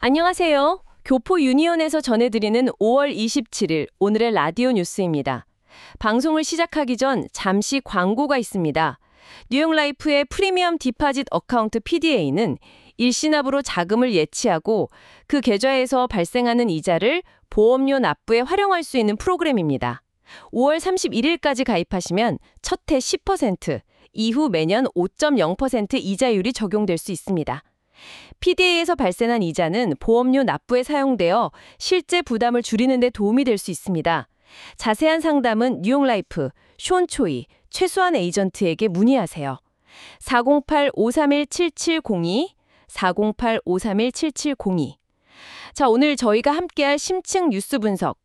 안녕하세요. 교포 유니온에서 전해드리는 5월 27일 오늘의 라디오 뉴스입니다. 방송을 시작하기 전 잠시 광고가 있습니다. 뉴욕라이프의 프리미엄 디파짓 어카운트 PDA는 일시납으로 자금을 예치하고 그 계좌에서 발생하는 이자를 보험료 납부에 활용할 수 있는 프로그램입니다. 5월 31일까지 가입하시면 첫 해 10%, 이후 매년 5.0% 이자율이 적용될 수 있습니다. PDA에서 발생한 이자는 보험료 납부에 사용되어 실제 부담을 줄이는 데 도움이 될 수 있습니다. 자세한 상담은 뉴욕라이프, 숀 초이, 최수환 에이전트에게 문의하세요. 408-531-7702, 408-531-7702. 자, 오늘 저희가 함께할 심층 뉴스 분석.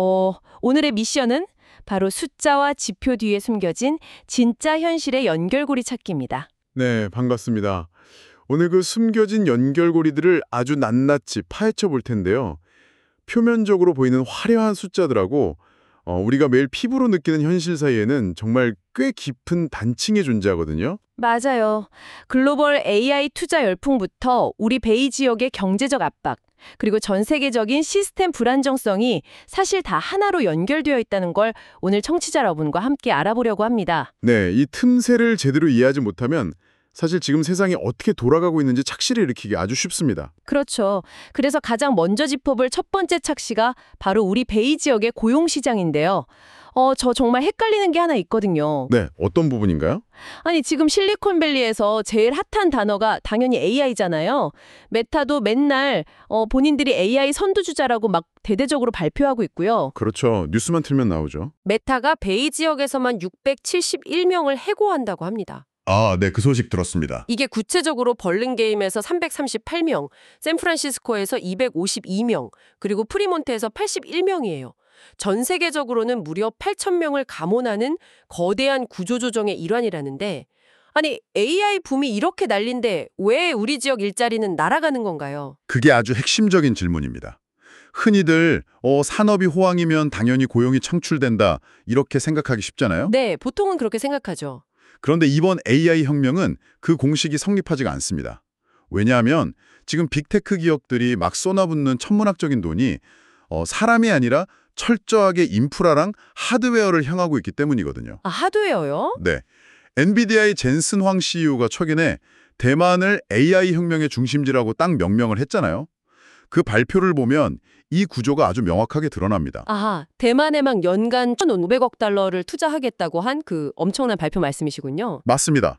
오늘의 미션은 바로 숫자와 지표 뒤에 숨겨진 진짜 현실의 연결고리 찾기입니다. 네, 반갑습니다. 오늘 그 숨겨진 연결고리들을 아주 낱낱이 파헤쳐 볼 텐데요. 표면적으로 보이는 화려한 숫자들하고 우리가 매일 피부로 느끼는 현실 사이에는 정말 꽤 깊은 단층이 존재하거든요. 맞아요. 글로벌 AI 투자 열풍부터 우리 베이 지역의 경제적 압박, 그리고 전 세계적인 시스템 불안정성이 사실 다 하나로 연결되어 있다는 걸 오늘 청취자 여러분과 함께 알아보려고 합니다. 네, 이 틈새를 제대로 이해하지 못하면 사실 지금 세상이 어떻게 돌아가고 있는지 착시를 일으키기 아주 쉽습니다. 그렇죠. 그래서 가장 먼저 짚어볼 첫 번째 착시가 바로 우리 베이 지역의 고용시장인데요. 저 정말 헷갈리는 게 하나 있거든요. 네, 어떤 부분인가요? 아니, 지금 실리콘밸리에서 제일 핫한 단어가 당연히 AI잖아요. 메타도 맨날 본인들이 AI 선두주자라고 막 대대적으로 발표하고 있고요. 그렇죠. 뉴스만 틀면 나오죠. 메타가 베이 지역에서만 671명을 해고한다고 합니다. 아, 네, 그 소식 들었습니다. 이게 구체적으로 벌른게임에서 338명, 샌프란시스코에서 252명, 그리고 프리몬트에서 81명이에요. 전 세계적으로는 무려 8,000명을 감원하는 거대한 구조조정의 일환이라는데, 아니, AI 붐이 이렇게 난린데 왜 우리 지역 일자리는 날아가는 건가요? 그게 아주 핵심적인 질문입니다. 흔히들 산업이 호황이면 당연히 고용이 창출된다 이렇게 생각하기 쉽잖아요. 네, 보통은 그렇게 생각하죠. 그런데 이번 AI 혁명은 그 공식이 성립하지가 않습니다. 왜냐하면 지금 빅테크 기업들이 막 쏟아붓는 천문학적인 돈이 사람이 아니라 철저하게 인프라랑 하드웨어를 향하고 있기 때문이거든요. 아, 하드웨어요? 네. 엔비디아의 젠슨 황 CEO가 최근에 대만을 AI 혁명의 중심지라고 딱 명명을 했잖아요. 그 발표를 보면 이 구조가 아주 명확하게 드러납니다. 아하, 대만에 막 연간 1,500억 달러를 투자하겠다고 한 그 엄청난 발표 말씀이시군요. 맞습니다.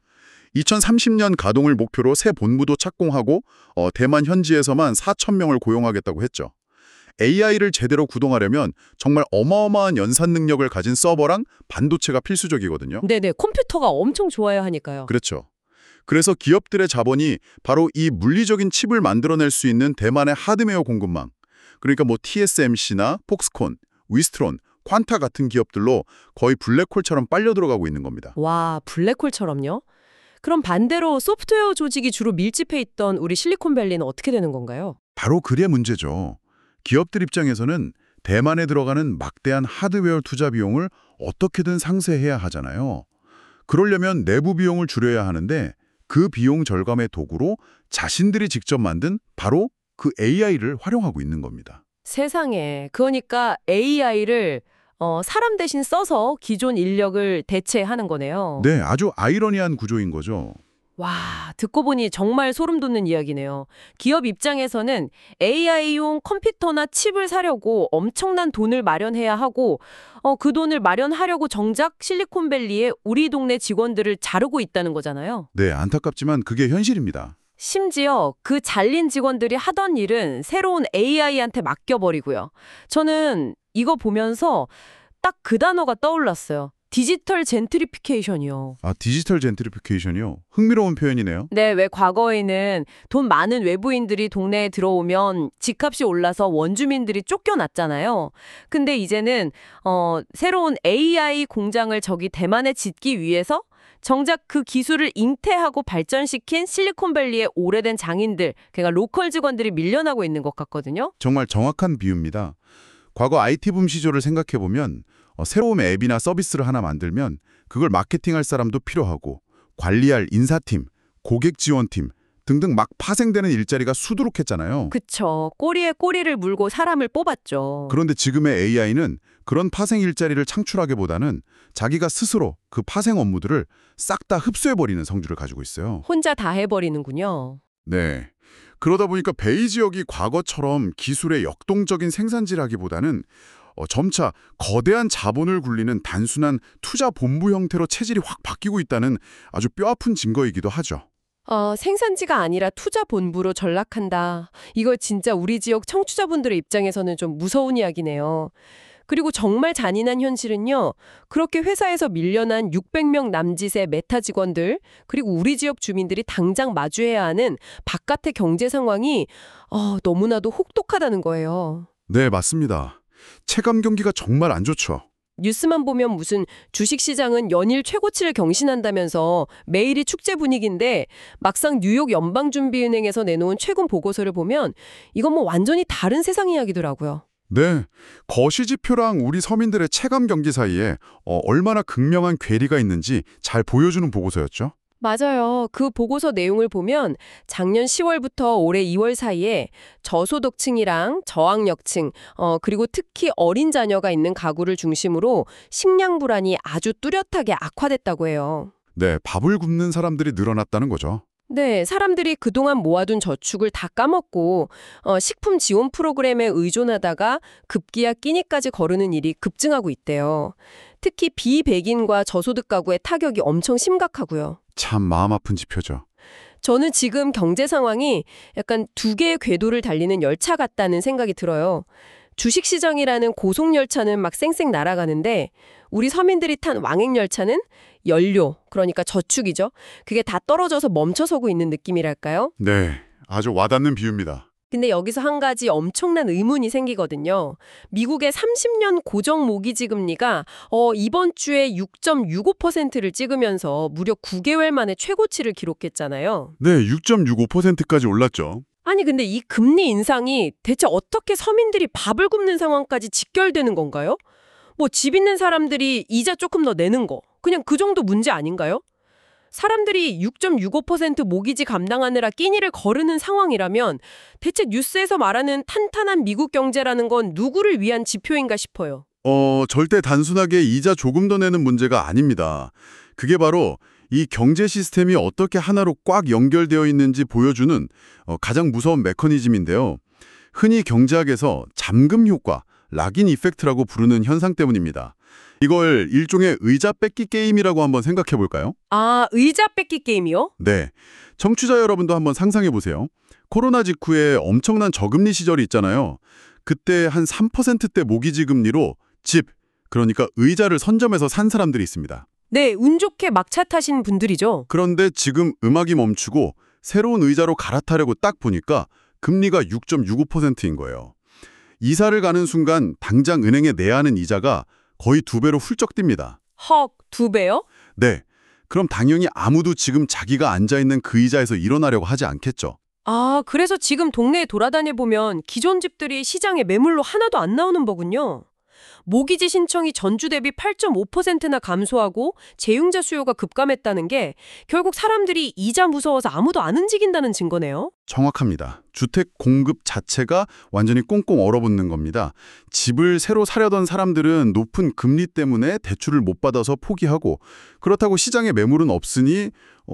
2030년 가동을 목표로 새 본부도 착공하고 대만 현지에서만 4,000명을 고용하겠다고 했죠. AI를 제대로 구동하려면 정말 어마어마한 연산 능력을 가진 서버랑 반도체가 필수적이거든요. 네네, 컴퓨터가 엄청 좋아야 하니까요. 그렇죠. 그래서 기업들의 자본이 바로 이 물리적인 칩을 만들어낼 수 있는 대만의 하드웨어 공급망, 그러니까 뭐 TSMC나 폭스콘, 위스트론, 퀀타 같은 기업들로 거의 블랙홀처럼 빨려 들어가고 있는 겁니다. 와, 블랙홀처럼요? 그럼 반대로 소프트웨어 조직이 주로 밀집해 있던 우리 실리콘밸리는 어떻게 되는 건가요? 바로 그게 문제죠. 기업들 입장에서는 대만에 들어가는 막대한 하드웨어 투자 비용을 어떻게든 상쇄해야 하잖아요. 그러려면 내부 비용을 줄여야 하는데 그 비용 절감의 도구로 자신들이 직접 만든 바로 그 AI를 활용하고 있는 겁니다. 세상에, 그러니까 AI를 사람 대신 써서 기존 인력을 대체하는 거네요. 네, 아주 아이러니한 구조인 거죠. 와, 듣고 보니 정말 소름 돋는 이야기네요. 기업 입장에서는 AI용 컴퓨터나 칩을 사려고 엄청난 돈을 마련해야 하고 그 돈을 마련하려고 정작 실리콘밸리에 우리 동네 직원들을 자르고 있다는 거잖아요. 네, 안타깝지만 그게 현실입니다. 심지어 그 잘린 직원들이 하던 일은 새로운 AI한테 맡겨버리고요. 저는 이거 보면서 딱 그 단어가 떠올랐어요. 디지털 젠트리피케이션이요. 아, 디지털 젠트리피케이션이요? 흥미로운 표현이네요. 네, 왜 과거에는 돈 많은 외부인들이 동네에 들어오면 집값이 올라서 원주민들이 쫓겨났잖아요. 근데 이제는 새로운 AI 공장을 저기 대만에 짓기 위해서 정작 그 기술을 잉태하고 발전시킨 실리콘밸리의 오래된 장인들, 그러니까 로컬 직원들이 밀려나고 있는 것 같거든요. 정말 정확한 비유입니다. 과거 IT 붐 시절을 생각해보면 새로운 앱이나 서비스를 하나 만들면 그걸 마케팅할 사람도 필요하고 관리할 인사팀, 고객 지원팀 등등 막 파생되는 일자리가 수두룩했잖아요. 그쵸. 꼬리에 꼬리를 물고 사람을 뽑았죠. 그런데 지금의 AI는 그런 파생 일자리를 창출하기보다는 자기가 스스로 그 파생 업무들을 싹 다 흡수해버리는 성질을 가지고 있어요. 혼자 다 해버리는군요. 네. 그러다 보니까 베이 지역이 과거처럼 기술의 역동적인 생산지라기보다는 점차 거대한 자본을 굴리는 단순한 투자 본부 형태로 체질이 확 바뀌고 있다는 아주 뼈아픈 증거이기도 하죠. 생산지가 아니라 투자 본부로 전락한다. 이거 진짜 우리 지역 청취자분들의 입장에서는 좀 무서운 이야기네요. 그리고 정말 잔인한 현실은요. 그렇게 회사에서 밀려난 600명 남짓의 메타 직원들 그리고 우리 지역 주민들이 당장 마주해야 하는 바깥의 경제 상황이 너무나도 혹독하다는 거예요. 네, 맞습니다. 체감 경기가 정말 안 좋죠. 뉴스만 보면 무슨 주식시장은 연일 최고치를 경신한다면서 매일이 축제 분위기인데 막상 뉴욕 연방준비은행에서 내놓은 최근 보고서를 보면 이건 뭐 완전히 다른 세상 이야기더라고요. 네, 거시지표랑 우리 서민들의 체감 경기 사이에 얼마나 극명한 괴리가 있는지 잘 보여주는 보고서였죠. 맞아요. 그 보고서 내용을 보면 작년 10월부터 올해 2월 사이에 저소득층이랑 저학력층, 그리고 특히 어린 자녀가 있는 가구를 중심으로 식량 불안이 아주 뚜렷하게 악화됐다고 해요. 네, 밥을 굶는 사람들이 늘어났다는 거죠. 네, 사람들이 그동안 모아둔 저축을 다 까먹고 식품 지원 프로그램에 의존하다가 급기야 끼니까지 거르는 일이 급증하고 있대요. 특히 비백인과 저소득 가구의 타격이 엄청 심각하고요. 참 마음 아픈 지표죠. 저는 지금 경제 상황이 약간 두 개의 궤도를 달리는 열차 같다는 생각이 들어요. 주식시장이라는 고속열차는 막 쌩쌩 날아가는데 우리 서민들이 탄 왕행열차는 연료, 그러니까 저축이죠. 그게 다 떨어져서 멈춰서고 있는 느낌이랄까요? 네, 아주 와닿는 비유입니다. 근데 여기서 한 가지 엄청난 의문이 생기거든요. 미국의 30년 고정 모기지 금리가 이번 주에 6.65%를 찍으면서 무려 9개월 만에 최고치를 기록했잖아요. 네, 6.65%까지 올랐죠. 아니 근데 이 금리 인상이 대체 어떻게 서민들이 밥을 굶는 상황까지 직결되는 건가요? 뭐 집 있는 사람들이 이자 조금 더 내는 거 그냥 그 정도 문제 아닌가요? 사람들이 6.65% 모기지 감당하느라 끼니를 거르는 상황이라면 대체 뉴스에서 말하는 탄탄한 미국 경제라는 건 누구를 위한 지표인가 싶어요. 절대 단순하게 이자 조금 더 내는 문제가 아닙니다. 그게 바로 이 경제 시스템이 어떻게 하나로 꽉 연결되어 있는지 보여주는 가장 무서운 메커니즘인데요. 흔히 경제학에서 잠금 효과, 락인 이펙트라고 부르는 현상 때문입니다. 이걸 일종의 의자 뺏기 게임이라고 한번 생각해 볼까요? 아, 의자 뺏기 게임이요? 네. 청취자 여러분도 한번 상상해 보세요. 코로나 직후에 엄청난 저금리 시절이 있잖아요. 그때 한 3%대 모기지 금리로 집, 그러니까 의자를 선점해서 산 사람들이 있습니다. 네, 운 좋게 막차 타신 분들이죠. 그런데 지금 음악이 멈추고 새로운 의자로 갈아타려고 딱 보니까 금리가 6.65%인 거예요. 이사를 가는 순간 당장 은행에 내야 하는 이자가 거의 2배로 훌쩍 뜁니다. 헉, 2배요? 네. 그럼 당연히 아무도 지금 자기가 앉아있는 그 의자에서 일어나려고 하지 않겠죠. 아, 그래서 지금 동네에 돌아다녀 보면 기존 집들이 시장에 매물로 하나도 안 나오는 거군요. 모기지 신청이 전주 대비 8.5%나 감소하고 재융자 수요가 급감했다는 게 결국 사람들이 이자 무서워서 아무도 안 움직인다는 증거네요. 정확합니다. 주택 공급 자체가 완전히 꽁꽁 얼어붙는 겁니다. 집을 새로 사려던 사람들은 높은 금리 때문에 대출을 못 받아서 포기하고 그렇다고 시장에 매물은 없으니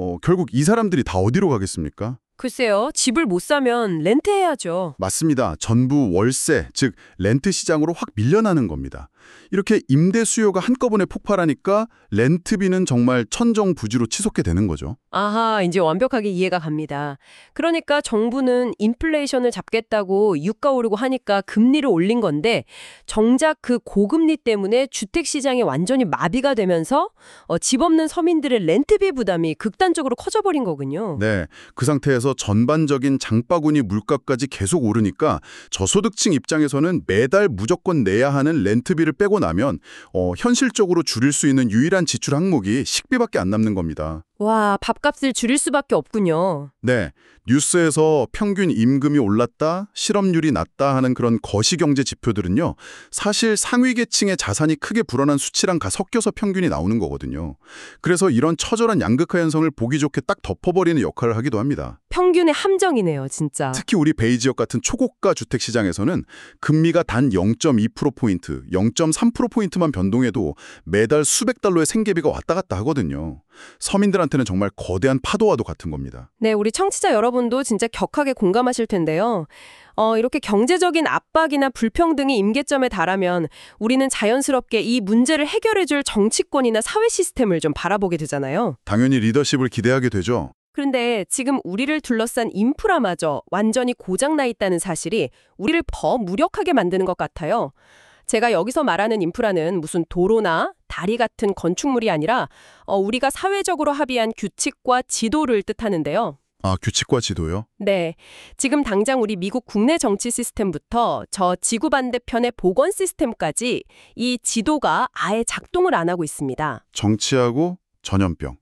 결국 이 사람들이 다 어디로 가겠습니까? 글쎄요. 집을 못 사면 렌트해야죠. 맞습니다. 전부 월세, 즉 렌트 시장으로 확 밀려나는 겁니다. 이렇게 임대 수요가 한꺼번에 폭발하니까 렌트비는 정말 천정부지로 치솟게 되는 거죠. 아하, 이제 완벽하게 이해가 갑니다. 그러니까 정부는 인플레이션을 잡겠다고 유가 오르고 하니까 금리를 올린 건데 정작 그 고금리 때문에 주택시장이 완전히 마비가 되면서 집 없는 서민들의 렌트비 부담이 극단적으로 커져버린 거군요. 네, 그 상태에서 전반적인 장바구니 물가까지 계속 오르니까 저소득층 입장에서는 매달 무조건 내야 하는 렌트비를 빼고 나면 현실적으로 줄일 수 있는 유일한 지출 항목이 식비밖에 안 남는 겁니다. 와, 밥값을 줄일 수밖에 없군요. 네, 뉴스에서 평균 임금이 올랐다, 실업률이 낮다 하는 그런 거시경제 지표들은요, 사실 상위 계층의 자산이 크게 불어난 수치랑 섞여서 평균이 나오는 거거든요. 그래서 이런 처절한 양극화 현상을 보기 좋게 딱 덮어버리는 역할을 하기도 합니다. 평균의 함정이네요, 진짜. 특히 우리 베이 지역 같은 초고가 주택 시장에서는 금리가 단 0.2%포인트, 0.3%포인트만 변동해도 매달 수백 달러의 생계비가 왔다 갔다 하거든요. 서민들한테는 정말 거대한 파도와도 같은 겁니다. 네, 우리 청취자 여러분도 진짜 격하게 공감하실 텐데요. 이렇게 경제적인 압박이나 불평등이 임계점에 달하면 우리는 자연스럽게 이 문제를 해결해줄 정치권이나 사회 시스템을 좀 바라보게 되잖아요. 당연히 리더십을 기대하게 되죠. 그런데 지금 우리를 둘러싼 인프라마저 완전히 고장나 있다는 사실이 우리를 더 무력하게 만드는 것 같아요. 제가 여기서 말하는 인프라는 무슨 도로나 다리 같은 건축물이 아니라 우리가 사회적으로 합의한 규칙과 지도를 뜻하는데요. 아, 규칙과 지도요? 네, 지금 당장 우리 미국 국내 정치 시스템부터 저 지구 반대편의 보건 시스템까지 이 지도가 아예 작동을 안 하고 있습니다. 정치하고 전염병.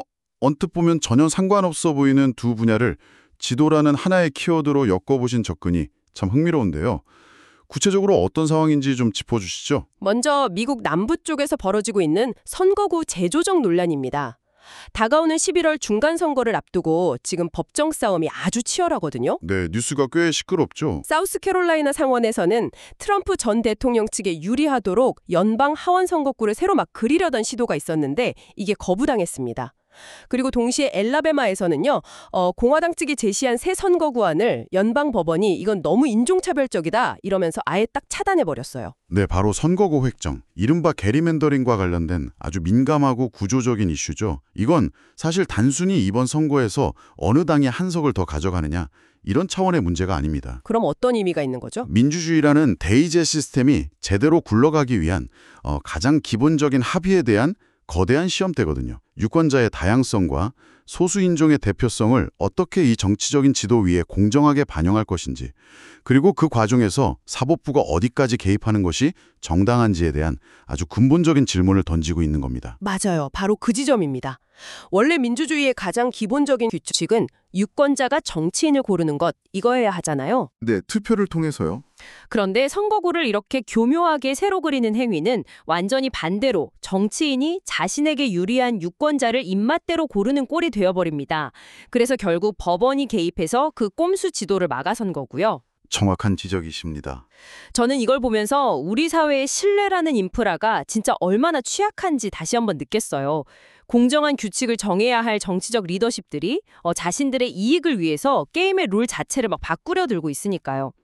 언뜻 보면 전혀 상관없어 보이는 두 분야를 지도라는 하나의 키워드로 엮어보신 접근이 참 흥미로운데요. 구체적으로 어떤 상황인지 좀 짚어주시죠. 먼저 미국 남부 쪽에서 벌어지고 있는 선거구 재조정 논란입니다. 다가오는 11월 중간선거를 앞두고 지금 법정 싸움이 아주 치열하거든요. 네, 뉴스가 꽤 시끄럽죠. 사우스캐롤라이나 상원에서는 트럼프 전 대통령 측에 유리하도록 연방 하원 선거구를 새로 막 그리려던 시도가 있었는데 이게 거부당했습니다. 그리고 동시에 엘라베마에서는요, 공화당 측이 제시한 새 선거구안을 연방 법원이 이건 너무 인종차별적이다 이러면서 아예 딱 차단해버렸어요. 네, 바로 선거구 획정, 이른바 게리맨더링과 관련된 아주 민감하고 구조적인 이슈죠. 이건 사실 단순히 이번 선거에서 어느 당이 한 석을 더 가져가느냐 이런 차원의 문제가 아닙니다. 그럼 어떤 의미가 있는 거죠? 민주주의라는 대의제 시스템이 제대로 굴러가기 위한 가장 기본적인 합의에 대한 거대한 시험대거든요. 유권자의 다양성과 소수인종의 대표성을 어떻게 이 정치적인 지도 위에 공정하게 반영할 것인지, 그리고 그 과정에서 사법부가 어디까지 개입하는 것이 정당한지에 대한 아주 근본적인 질문을 던지고 있는 겁니다. 맞아요. 바로 그 지점입니다. 원래 민주주의의 가장 기본적인 규칙은 유권자가 정치인을 고르는 것, 이거여야 하잖아요. 네, 투표를 통해서요. 그런데 선거구를 이렇게 교묘하게 새로 그리는 행위는 완전히 반대로 정치인이 자신에게 유리한 유권자를 입맛대로 고르는 꼴이 되어버립니다. 그래서 결국 법원이 개입해서 그 꼼수 지도를 막아선 거고요. 정확한 지적이십니다. 저는 이걸 보면서 우리 사회의 신뢰라는 인프라가 진짜 얼마나 취약한지 다시 한번 느꼈어요. 공정한 규칙을 정해야 할 정치적 리더십들이 자신들의 이익을 위해서 게임의 룰 자체를 막 바꾸려 들고 있으니까요.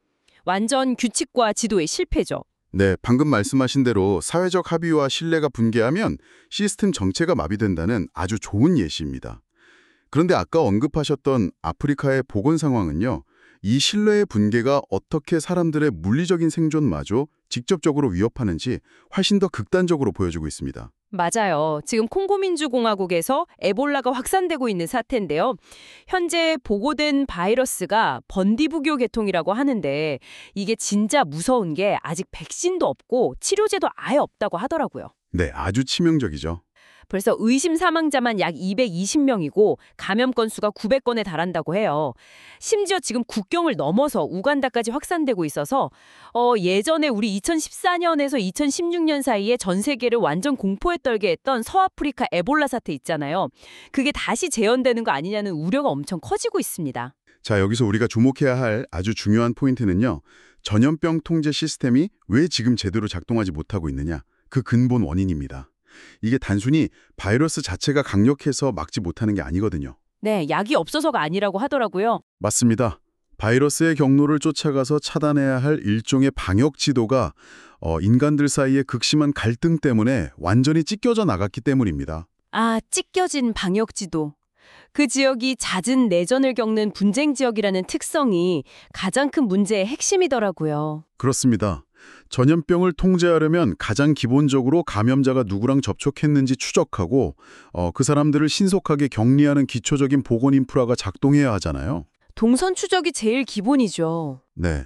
완전 규칙과 지도의 실패죠. 네, 방금 말씀하신 대로 사회적 합의와 신뢰가 붕괴하면 시스템 정체가 마비된다는 아주 좋은 예시입니다. 그런데 아까 언급하셨던 아프리카의 보건 상황은요. 이 신뢰의 붕괴가 어떻게 사람들의 물리적인 생존마저 직접적으로 위협하는지 훨씬 더 극단적으로 보여주고 있습니다. 맞아요. 지금 콩고민주공화국에서 에볼라가 확산되고 있는 사태인데요. 현재 보고된 바이러스가 번디부교 계통이라고 하는데 이게 진짜 무서운 게 아직 백신도 없고 치료제도 아예 없다고 하더라고요. 네, 아주 치명적이죠. 벌써 의심 사망자만 약 220명이고 감염 건수가 900건에 달한다고 해요. 심지어 지금 국경을 넘어서 우간다까지 확산되고 있어서 예전에 우리 2014년에서 2016년 사이에 전 세계를 완전 공포에 떨게 했던 서아프리카 에볼라 사태 있잖아요. 그게 다시 재현되는 거 아니냐는 우려가 엄청 커지고 있습니다. 자, 여기서 우리가 주목해야 할 아주 중요한 포인트는요. 전염병 통제 시스템이 왜 지금 제대로 작동하지 못하고 있느냐. 그 근본 원인입니다. 이게 단순히 바이러스 자체가 강력해서 막지 못하는 게 아니거든요. 네, 약이 없어서가 아니라고 하더라고요. 맞습니다. 바이러스의 경로를 쫓아가서 차단해야 할 일종의 방역 지도가 인간들 사이의 극심한 갈등 때문에 완전히 찢겨져 나갔기 때문입니다. 아, 찢겨진 방역지도. 그 지역이 잦은 내전을 겪는 분쟁 지역이라는 특성이 가장 큰 문제의 핵심이더라고요. 그렇습니다. 전염병을 통제하려면 가장 기본적으로 감염자가 누구랑 접촉했는지 추적하고 그 사람들을 신속하게 격리하는 기초적인 보건 인프라가 작동해야 하잖아요. 동선 추적이 제일 기본이죠. 네.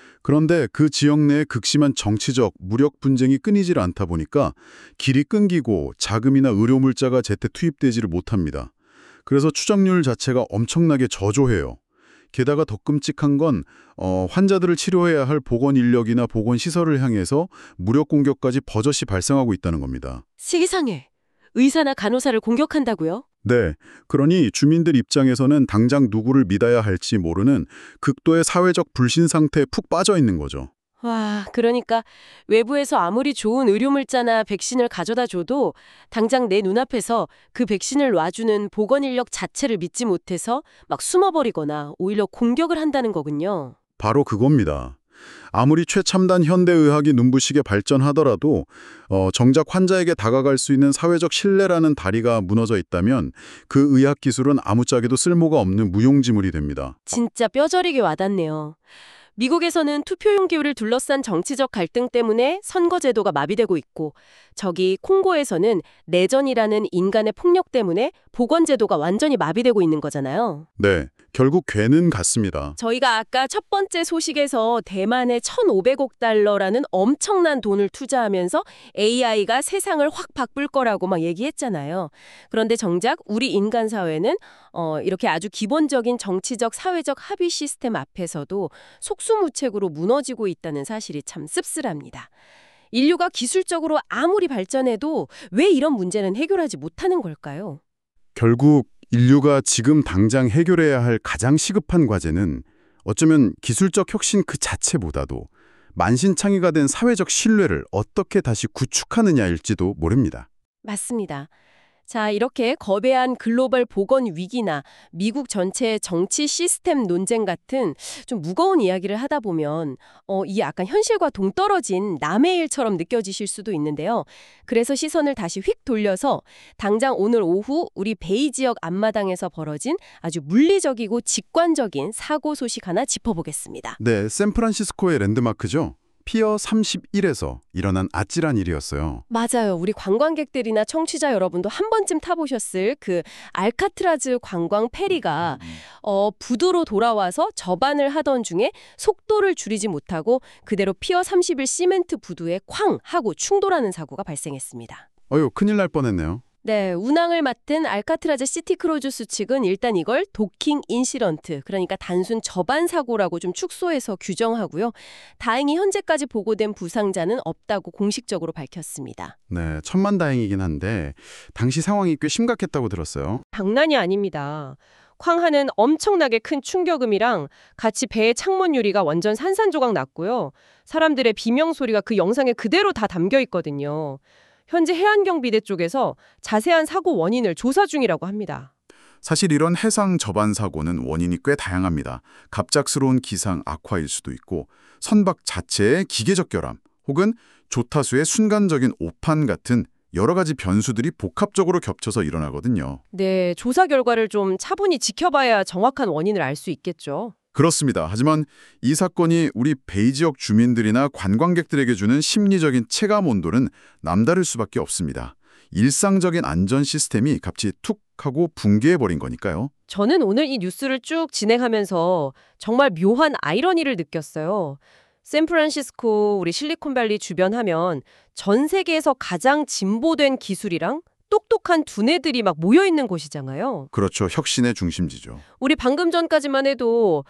그런데 그 지역 내의 극심한 정치적, 무력 분쟁이 끊이질 않다 보니까 길이 끊기고 자금이나 의료 물자가 제때 투입되지를 못합니다. 그래서 추정률 자체가 엄청나게 저조해요. 게다가 더 끔찍한 건 환자들을 치료해야 할 보건 인력이나 보건 시설을 향해서 무력 공격까지 버젓이 발생하고 있다는 겁니다. 세상에. 의사나 간호사를 공격한다고요? 네, 그러니 주민들 입장에서는 당장 누구를 믿어야 할지 모르는 극도의 사회적 불신 상태에 푹 빠져 있는 거죠. 와, 그러니까 외부에서 아무리 좋은 의료물자나 백신을 가져다 줘도 당장 내 눈앞에서 그 백신을 놔주는 보건 인력 자체를 믿지 못해서 막 숨어버리거나 오히려 공격을 한다는 거군요. 바로 그겁니다. 아무리 최첨단 현대의학이 눈부시게 발전하더라도 정작 환자에게 다가갈 수 있는 사회적 신뢰라는 다리가 무너져 있다면 그 의학 기술은 아무짝에도 쓸모가 없는 무용지물이 됩니다. 진짜 뼈저리게 와닿네요. 미국에서는 투표용기를 둘러싼 정치적 갈등 때문에 선거제도가 마비되고 있고 저기 콩고에서는 내전이라는 인간의 폭력 때문에 보건제도가 완전히 마비되고 있는 거잖아요. 네, 결국 괴는 같습니다. 저희가 아까 첫 번째 소식에서 대만에 1,500억 달러라는 엄청난 돈을 투자하면서 AI가 세상을 확 바꿀 거라고 막 얘기했잖아요. 그런데 정작 우리 인간 사회는 이렇게 아주 기본적인 정치적 사회적 합의 시스템 앞에서도 속수무책으로 무너지고 있다는 사실이 참 씁쓸합니다. 인류가 기술적으로 아무리 발전해도 왜 이런 문제는 해결하지 못하는 걸까요? 결국 인류가 지금 당장 해결해야 할 가장 시급한 과제는 어쩌면 기술적 혁신 그 자체보다도 만신창이가 된 사회적 신뢰를 어떻게 다시 구축하느냐일지도 모릅니다. 맞습니다. 자, 이렇게 거대한 글로벌 보건 위기나 미국 전체의 정치 시스템 논쟁 같은 좀 무거운 이야기를 하다 보면 이게 약간 현실과 동떨어진 남의 일처럼 느껴지실 수도 있는데요. 그래서 시선을 다시 휙 돌려서 당장 오늘 오후 우리 베이 지역 앞마당에서 벌어진 아주 물리적이고 직관적인 사고 소식 하나 짚어보겠습니다. 네, 샌프란시스코의 랜드마크죠. 피어 31에서 일어난 아찔한 일이었어요. 맞아요. 우리 관광객들이나 청취자 여러분도 한 번쯤 타보셨을 그 알카트라즈 관광 페리가 부두로 돌아와서 접안을 하던 중에 속도를 줄이지 못하고 그대로 피어 31 시멘트 부두에 쾅 하고 충돌하는 사고가 발생했습니다. 어휴, 큰일 날 뻔했네요. 네, 운항을 맡은 알카트라즈 시티크루즈스 측은 일단 이걸 도킹 인시런트, 그러니까 단순 접안 사고라고 좀 축소해서 규정하고요. 다행히 현재까지 보고된 부상자는 없다고 공식적으로 밝혔습니다. 네, 천만다행이긴 한데 당시 상황이 꽤 심각했다고 들었어요. 장난이 아닙니다. 쾅하는 엄청나게 큰 충격음이랑 같이 배의 창문 유리가 완전 산산조각 났고요. 사람들의 비명 소리가 그 영상에 그대로 다 담겨 있거든요. 현재 해안경비대 쪽에서 자세한 사고 원인을 조사 중이라고 합니다. 사실 이런 해상 접안 사고는 원인이 꽤 다양합니다. 갑작스러운 기상 악화일 수도 있고 선박 자체의 기계적 결함 혹은 조타수의 순간적인 오판 같은 여러 가지 변수들이 복합적으로 겹쳐서 일어나거든요. 네, 조사 결과를 좀 차분히 지켜봐야 정확한 원인을 알 수 있겠죠. 그렇습니다. 하지만 이 사건이 우리 베이 지역 주민들이나 관광객들에게 주는 심리적인 체감 온도는 남다를 수밖에 없습니다. 일상적인 안전 시스템이 갑자기 툭 하고 붕괴해버린 거니까요. 저는 오늘 이 뉴스를 쭉 진행하면서 정말 묘한 아이러니를 느꼈어요. 샌프란시스코, 우리 실리콘밸리 주변 하면 전 세계에서 가장 진보된 기술이랑 똑똑한 두뇌들이 막 모여있는 곳이잖아요. 그렇죠. 혁신의 중심지죠. 우리 방금 전까지만 해도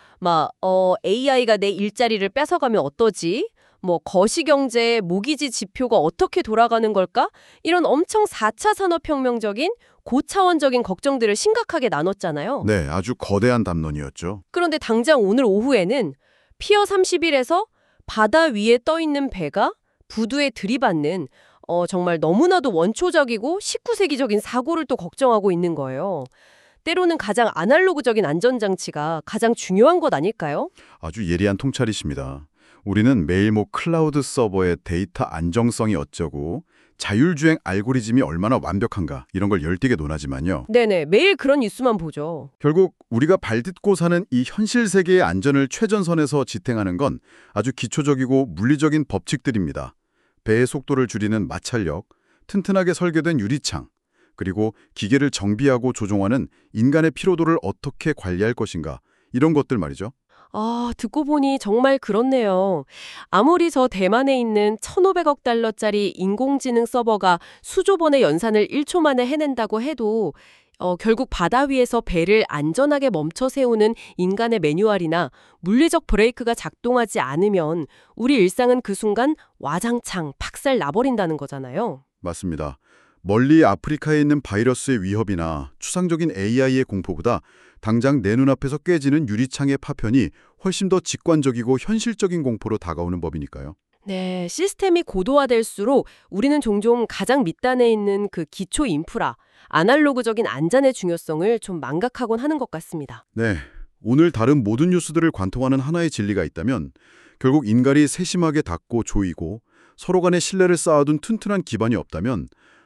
AI가 내 일자리를 뺏어가면 어떠지? 거시경제의 모기지 지표가 어떻게 돌아가는 걸까? 이런 엄청 4차 산업혁명적인 고차원적인 걱정들을 심각하게 나눴잖아요. 네, 아주 거대한 담론이었죠. 그런데 당장 오늘 오후에는 피어 30일에서 바다 위에 떠있는 배가 부두에 들이받는 정말 너무나도 원초적이고 19세기적인 사고를 또 걱정하고 있는 거예요. 때로는 가장 아날로그적인 안전장치가 가장 중요한 것 아닐까요? 아주 예리한 통찰이십니다. 우리는 매일 클라우드 서버의 데이터 안정성이 어쩌고 자율주행 알고리즘이 얼마나 완벽한가 이런 걸 열띠게 논하지만요. 네네, 매일 그런 뉴스만 보죠. 결국 우리가 발딛고 사는 이 현실 세계의 안전을 최전선에서 지탱하는 건 아주 기초적이고 물리적인 법칙들입니다. 배의 속도를 줄이는 마찰력, 튼튼하게 설계된 유리창, 그리고 기계를 정비하고 조종하는 인간의 피로도를 어떻게 관리할 것인가 이런 것들 말이죠. 듣고 보니 정말 그렇네요. 아무리 저 대만에 있는 1,500억 달러짜리 인공지능 서버가 수조 번의 연산을 1초 만에 해낸다고 해도 결국 바다 위에서 배를 안전하게 멈춰 세우는 인간의 매뉴얼이나 물리적 브레이크가 작동하지 않으면 우리 일상은 그 순간 와장창 박살 나버린다는 거잖아요. 맞습니다. 멀리 아프리카에 있는 바이러스의 위협이나 추상적인 AI의 공포보다 당장 내 눈앞에서 깨지는 유리창의 파편이 훨씬 더 직관적이고 현실적인 공포로 다가오는 법이니까요. 네, 시스템이 고도화될수록 우리는 종종 가장 밑단에 있는 그 기초 인프라, 아날로그적인 안전의 중요성을 좀 망각하곤 하는 것 같습니다. 네, 오늘 다른 모든 뉴스들을 관통하는 하나의 진리가 있다면 결국 인간이 세심하게 닦고 조이고 서로 간의 신뢰를 쌓아둔 튼튼한 기반이 없다면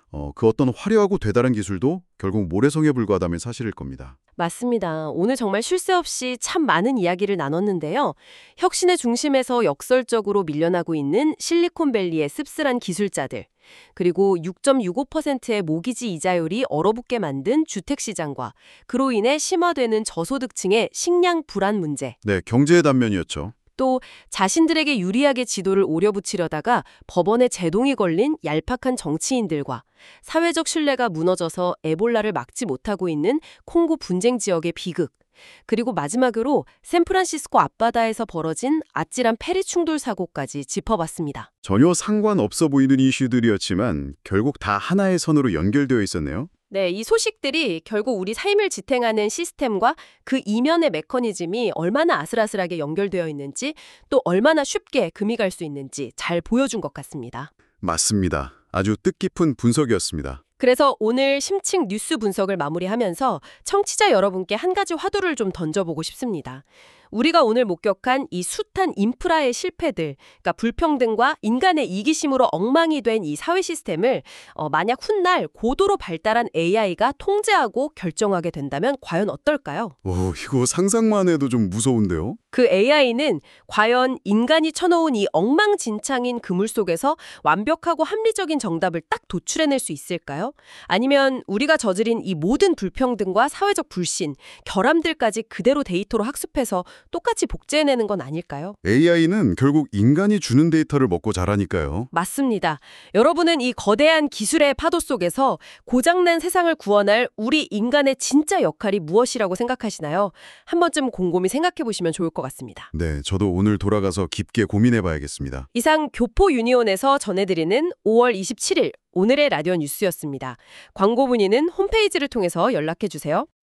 그 어떤 화려하고 되다른 기술도 결국 모래성에 불과하다는 사실일 겁니다. 맞습니다. 오늘 정말 쉴 새 없이 참 많은 이야기를 나눴는데요. 혁신의 중심에서 역설적으로 밀려나고 있는 실리콘밸리의 씁쓸한 기술자들, 그리고 6.65%의 모기지 이자율이 얼어붙게 만든 주택시장과 그로 인해 심화되는 저소득층의 식량 불안 문제, 네, 경제의 단면이었죠. 또 자신들에게 유리하게 지도를 오려붙이려다가 법원에 제동이 걸린 얄팍한 정치인들과 사회적 신뢰가 무너져서 에볼라를 막지 못하고 있는 콩고 분쟁 지역의 비극, 그리고 마지막으로 샌프란시스코 앞바다에서 벌어진 아찔한 페리 충돌 사고까지 짚어봤습니다. 전혀 상관없어 보이는 이슈들이었지만 결국 다 하나의 선으로 연결되어 있었네요. 네, 이 소식들이 결국 우리 삶을 지탱하는 시스템과 그 이면의 메커니즘이 얼마나 아슬아슬하게 연결되어 있는지 또 얼마나 쉽게 금이 갈 수 있는지 잘 보여준 것 같습니다. 맞습니다. 아주 뜻깊은 분석이었습니다. 그래서 오늘 심층 뉴스 분석을 마무리하면서 청취자 여러분께 한 가지 화두를 좀 던져보고 싶습니다. 우리가 오늘 목격한 이 숱한 인프라의 실패들, 그러니까 불평등과 인간의 이기심으로 엉망이 된 이 사회 시스템을 만약 훗날 고도로 발달한 AI가 통제하고 결정하게 된다면 과연 어떨까요? 오, 이거 상상만 해도 좀 무서운데요? 그 AI는 과연 인간이 쳐놓은 이 엉망진창인 그물 속에서 완벽하고 합리적인 정답을 딱 도출해낼 수 있을까요? 아니면 우리가 저지른 이 모든 불평등과 사회적 불신, 결함들까지 그대로 데이터로 학습해서 똑같이 복제해내는 건 아닐까요? AI는 결국 인간이 주는 데이터를 먹고 자라니까요. 맞습니다. 여러분은 이 거대한 기술의 파도 속에서 고장난 세상을 구원할 우리 인간의 진짜 역할이 무엇이라고 생각하시나요? 한 번쯤 곰곰이 생각해보시면 좋을 것 같습니다. 네, 저도 오늘 돌아가서 깊게 고민해봐야겠습니다. 이상 교포 유니온에서 전해드리는 5월 27일 오늘의 라디오 뉴스였습니다. 광고 문의는 홈페이지를 통해서 연락해주세요.